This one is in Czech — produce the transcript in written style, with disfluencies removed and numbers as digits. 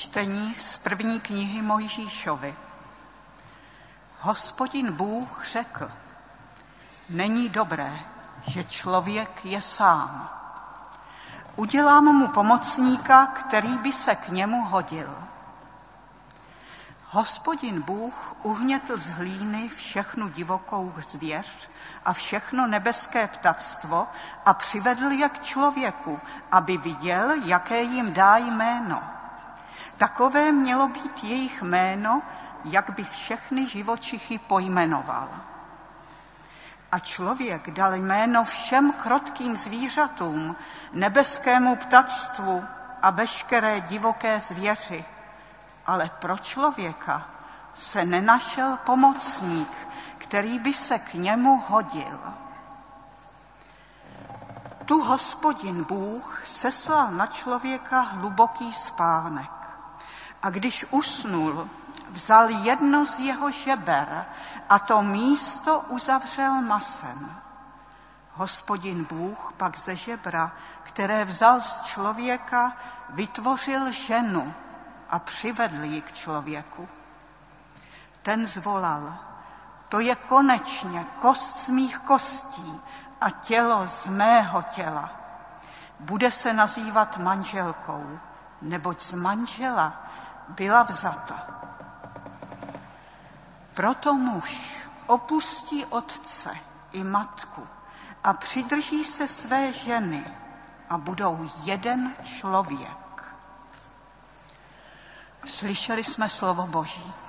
Čtení z první knihy Mojžíšovy. Hospodin Bůh řekl: Není dobré, že člověk je sám. Udělám mu pomocníka, který by se k němu hodil. Hospodin Bůh uhnětl z hlíny všechnu divokou zvěř a všechno nebeské ptactvo a přivedl je k člověku, aby viděl, jaké jim dá jméno. Takové mělo být jejich jméno, jak by všechny živočichy pojmenoval. A člověk dal jméno všem krotkým zvířatům, nebeskému ptactvu a veškeré divoké zvěři. Ale pro člověka se nenašel pomocník, který by se k němu hodil. Tu Hospodin Bůh seslal na člověka hluboký spánek. A když usnul, vzal jedno z jeho žeber a to místo uzavřel masem. Hospodin Bůh pak ze žebra, které vzal z člověka, vytvořil ženu a přivedl ji k člověku. Ten zvolal: To je konečně kost z mých kostí a tělo z mého těla. Bude se nazývat manželkou, neboť z manžela byla vzata. Proto muž opustí otce i matku a přidrží se své ženy a budou jeden člověk. Slyšeli jsme slovo Boží.